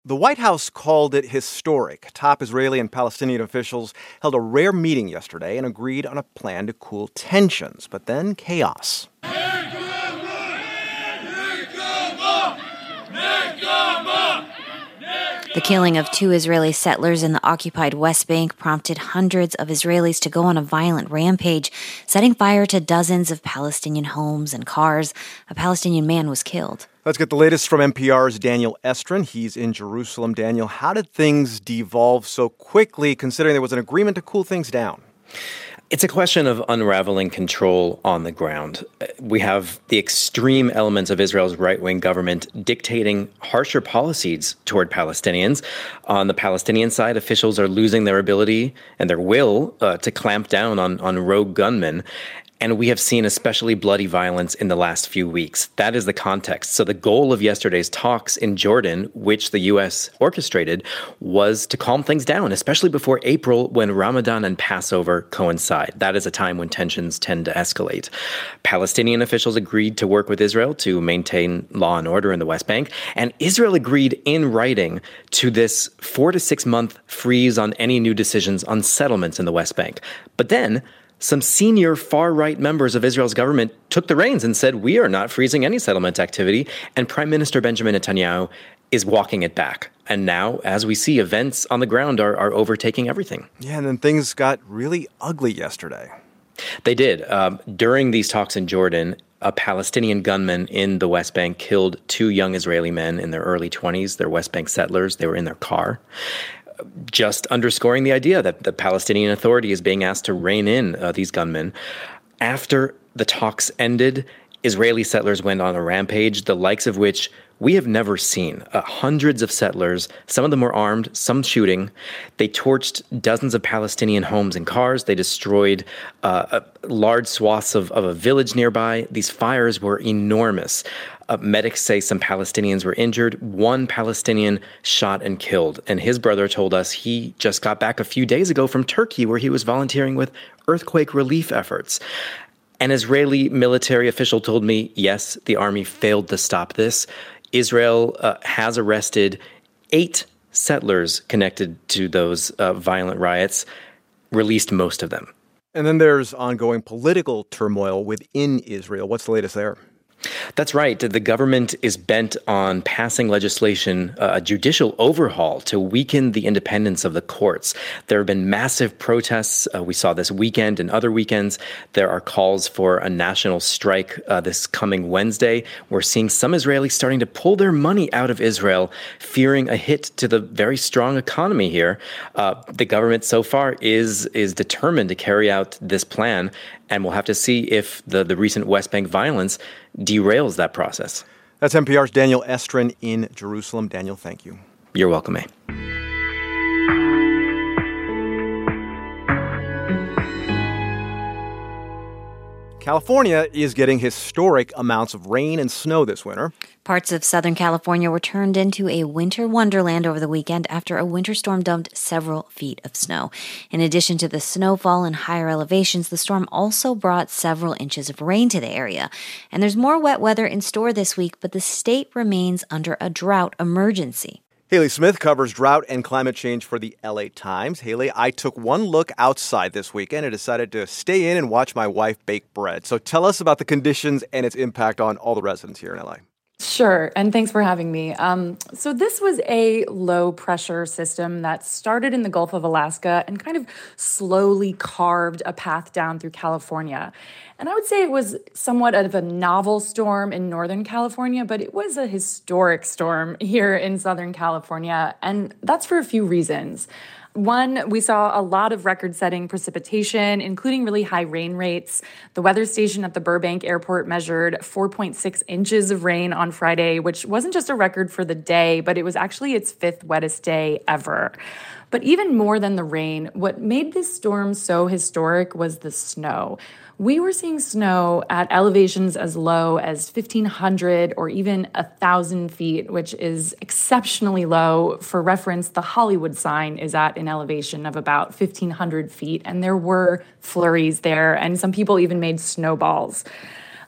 The White House called it historic. Top Israeli and Palestinian officials held a rare meeting yesterday and agreed on a plan to cool tensions. But then chaos. The killing of 2 Israeli settlers in the occupied West Bank prompted hundreds of Israelis to go on a violent rampage, setting fire to dozens of Palestinian homes and cars. A Palestinian man was killed. Let's get the latest from NPR's Daniel Estrin. He's in Jerusalem. Daniel, how did things devolve so quickly, considering there was an agreement to cool things down? It's a question of unraveling control on the ground. We have the extreme elements of Israel's right-wing government dictating harsher policies toward Palestinians. On the Palestinian side, officials are losing their ability and their will to clamp down on rogue gunmen. And we have seen especially bloody violence in the last few weeks. That is the context. So the goal of yesterday's talks in Jordan, which the U.S. orchestrated, was to calm things down, especially before April when Ramadan and Passover coincide. That is a time when tensions tend to escalate. Palestinian officials agreed to work with Israel to maintain law and order in the West Bank. And Israel agreed in writing to this 4 to 6 month freeze on any new decisions on settlements in the West Bank. But then some senior far-right members of Israel's government took the reins and said, we are not freezing any settlement activity. And Prime Minister Benjamin Netanyahu is walking it back. And now, as we see, events on the ground are overtaking everything. Yeah, and then things got really ugly yesterday. They did. During these talks in Jordan, a Palestinian gunman in the West Bank killed 2 young Israeli men in their early 20s. They're West Bank settlers. They were in their car. Just underscoring the idea that the Palestinian Authority is being asked to rein in these gunmen. After the talks ended, Israeli settlers went on a rampage, the likes of which we have never seen. Hundreds of settlers, some of them were armed, some shooting. They torched dozens of Palestinian homes and cars. They destroyed large swaths of a village nearby. These fires were enormous. Medics say some Palestinians were injured. 1 Palestinian shot and killed. And his brother told us he just got back a few days ago from Turkey, where he was volunteering with earthquake relief efforts. An Israeli military official told me, yes, the army failed to stop this. Israel has arrested 8 settlers connected to those violent riots, released most of them. And then there's ongoing political turmoil within Israel. What's the latest there? That's right. The government is bent on passing legislation, a judicial overhaul to weaken the independence of the courts. There have been massive protests. We saw this weekend and other weekends. There are calls for a national strike this coming Wednesday. We're seeing some Israelis starting to pull their money out of Israel, fearing a hit to the very strong economy here. The government so far is determined to carry out this plan, and we'll have to see if the recent West Bank violence derails that process. That's NPR's Daniel Estrin in Jerusalem. Daniel, thank you. You're welcome, A. California is getting historic amounts of rain and snow this winter. Parts of Southern California were turned into a winter wonderland over the weekend after a winter storm dumped several feet of snow. In addition to the snowfall and higher elevations, the storm also brought several inches of rain to the area. And there's more wet weather in store this week, but the state remains under a drought emergency. Haley Smith covers drought and climate change for the LA Times. Haley, I took one look outside this weekend and decided to stay in and watch my wife bake bread. So tell us about the conditions and its impact on all the residents here in LA. Sure, and thanks for having me. So this was a low-pressure system that started in the Gulf of Alaska and kind of slowly carved a path down through California. And I would say it was somewhat of a novel storm in Northern California, but it was a historic storm here in Southern California, and that's for a few reasons. One, we saw a lot of record-setting precipitation, including really high rain rates. The weather station at the Burbank Airport measured 4.6 inches of rain on Friday, which wasn't just a record for the day, but it was actually its 5th wettest day ever. But even more than the rain, what made this storm so historic was the snow. We were seeing snow at elevations as low as 1,500 or even 1,000 feet, which is exceptionally low. For reference, the Hollywood sign is at an elevation of about 1,500 feet, and there were flurries there, and some people even made snowballs.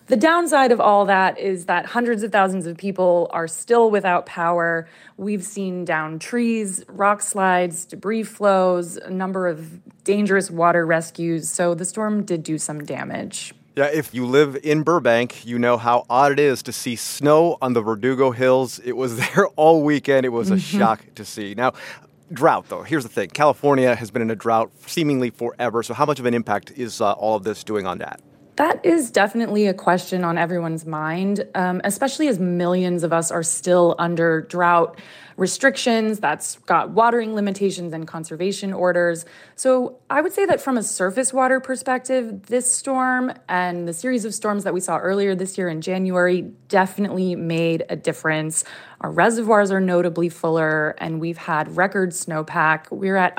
The downside of all that is that hundreds of thousands of people are still without power. We've seen downed trees, rock slides, debris flows, a number of dangerous water rescues. So the storm did do some damage. Yeah, if you live in Burbank, you know how odd it is to see snow on the Verdugo Hills. It was there all weekend. It was a shock to see. Now, drought, though. Here's the thing. California has been in a drought seemingly forever. So how much of an impact is all of this doing on that? That is definitely a question on everyone's mind, especially as millions of us are still under drought restrictions that's got watering limitations and conservation orders. So I would say that from a surface water perspective, this storm and the series of storms that we saw earlier this year in January definitely made a difference. Our reservoirs are notably fuller, and we've had record snowpack. We're at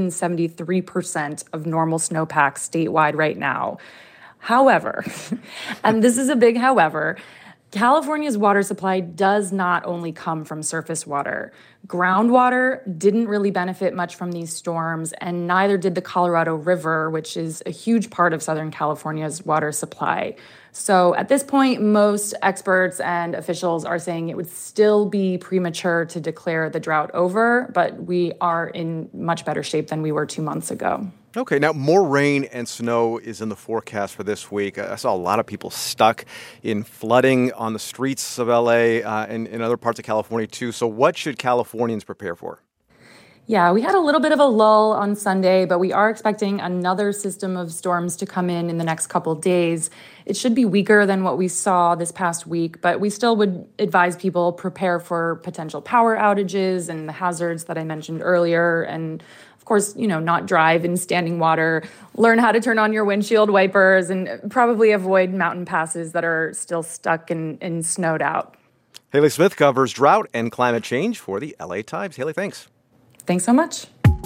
173% of normal snowpack statewide right now. However, and this is a big however, California's water supply does not only come from surface water. Groundwater didn't really benefit much from these storms, and neither did the Colorado River, which is a huge part of Southern California's water supply. So at this point, most experts and officials are saying it would still be premature to declare the drought over, but we are in much better shape than we were 2 months ago. Okay, now more rain and snow is in the forecast for this week. I saw a lot of people stuck in flooding on the streets of LA and in other parts of California too. So what should Californians prepare for? Yeah, we had a little bit of a lull on Sunday, but we are expecting another system of storms to come in the next couple days. It should be weaker than what we saw this past week, but we still would advise people prepare for potential power outages and the hazards that I mentioned earlier. And of course, not drive in standing water, learn how to turn on your windshield wipers, and probably avoid mountain passes that are still stuck and snowed out. Haley Smith covers drought and climate change for the LA Times. Haley, thanks. Thanks so much.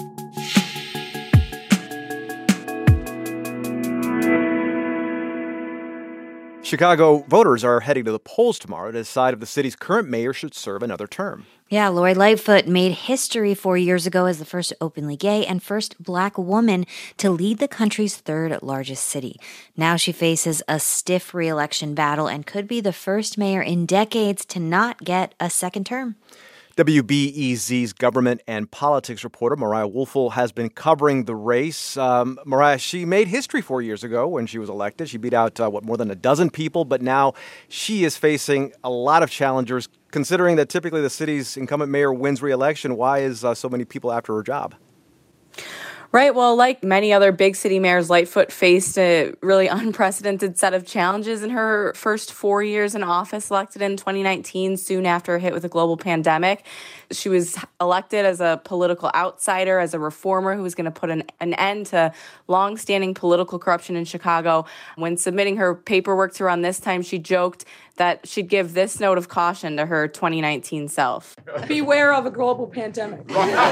Chicago voters are heading to the polls tomorrow to decide if the city's current mayor should serve another term. Yeah, Lori Lightfoot made history 4 years ago as the first openly gay and first Black woman to lead the country's third largest city. Now she faces a stiff re-election battle and could be the first mayor in decades to not get a second term. WBEZ's government and politics reporter Mariah Woelfel has been covering the race. Mariah, she made history 4 years ago when she was elected. She beat out, more than a dozen people, but now she is facing a lot of challengers. Considering that typically the city's incumbent mayor wins re-election, why is so many people after her job? Right. Well, like many other big city mayors, Lightfoot faced a really unprecedented set of challenges in her first 4 years in office, elected in 2019, soon after hit with a global pandemic. She was elected as a political outsider, as a reformer who was going to put an end to longstanding political corruption in Chicago. When submitting her paperwork to run this time, she joked that she'd give this note of caution to her 2019 self. Beware of a global pandemic.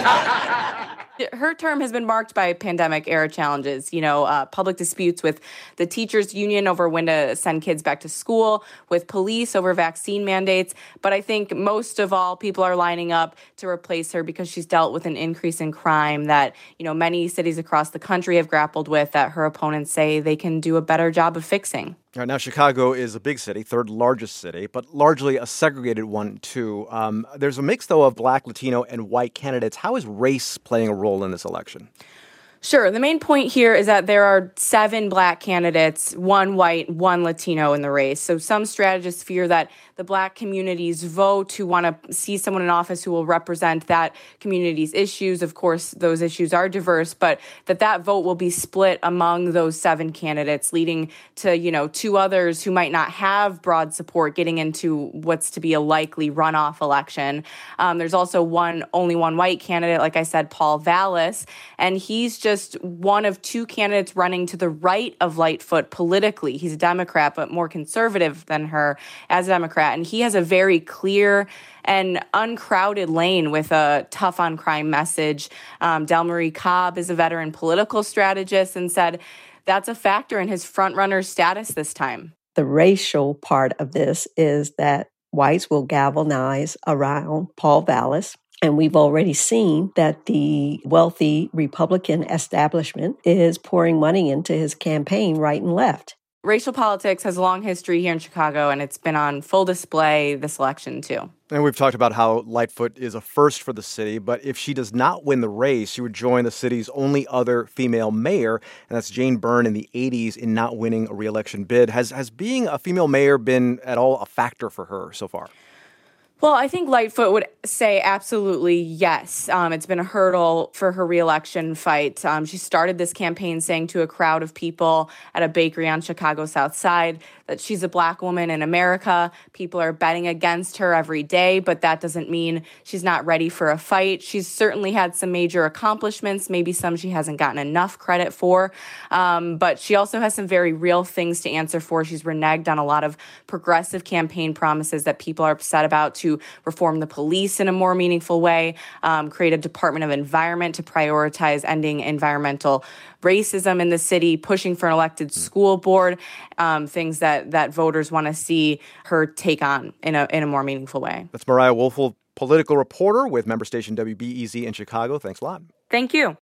Her term has been marked by pandemic-era challenges, public disputes with the teachers' union over when to send kids back to school, with police over vaccine mandates. But I think most of all, people are lining up to replace her because she's dealt with an increase in crime that, many cities across the country have grappled with, that her opponents say they can do a better job of fixing. All right, now, Chicago is a big city, third largest city, but largely a segregated one, too. There's a mix, though, of Black, Latino, and white candidates. How is race playing a role in this election? Sure. The main point here is that there are 7 Black candidates, 1 white, 1 Latino in the race. So some strategists fear that the Black community's vote to want to see someone in office who will represent that community's issues. Of course, those issues are diverse, but that vote will be split among those 7 candidates, leading to, 2 others who might not have broad support getting into what's to be a likely runoff election. There's also only one white candidate, like I said, Paul Vallas, and he's just one of 2 candidates running to the right of Lightfoot politically. He's a Democrat, but more conservative than her as a Democrat. And he has a very clear and uncrowded lane with a tough on crime message. Delmarie Cobb is a veteran political strategist and said that's a factor in his frontrunner status this time. The racial part of this is that whites will galvanize around Paul Vallas. And we've already seen that the wealthy Republican establishment is pouring money into his campaign right and left. Racial politics has a long history here in Chicago, and it's been on full display this election, too. And we've talked about how Lightfoot is a first for the city, but if she does not win the race, she would join the city's only other female mayor, and that's Jane Byrne in the 80s in not winning a re-election bid. Has being a female mayor been at all a factor for her so far? Well, I think Lightfoot would say absolutely yes. It's been a hurdle for her reelection fight. She started this campaign saying to a crowd of people at a bakery on Chicago's South Side that she's a Black woman in America. People are betting against her every day, but that doesn't mean she's not ready for a fight. She's certainly had some major accomplishments, maybe some she hasn't gotten enough credit for, but she also has some very real things to answer for. She's reneged on a lot of progressive campaign promises that people are upset about, to reform the police in a more meaningful way, create a Department of Environment to prioritize ending environmental racism in the city, pushing for an elected school board, things that voters want to see her take on in a more meaningful way. That's Mariah Woelfel, political reporter with member station WBEZ in Chicago. Thanks a lot. Thank you.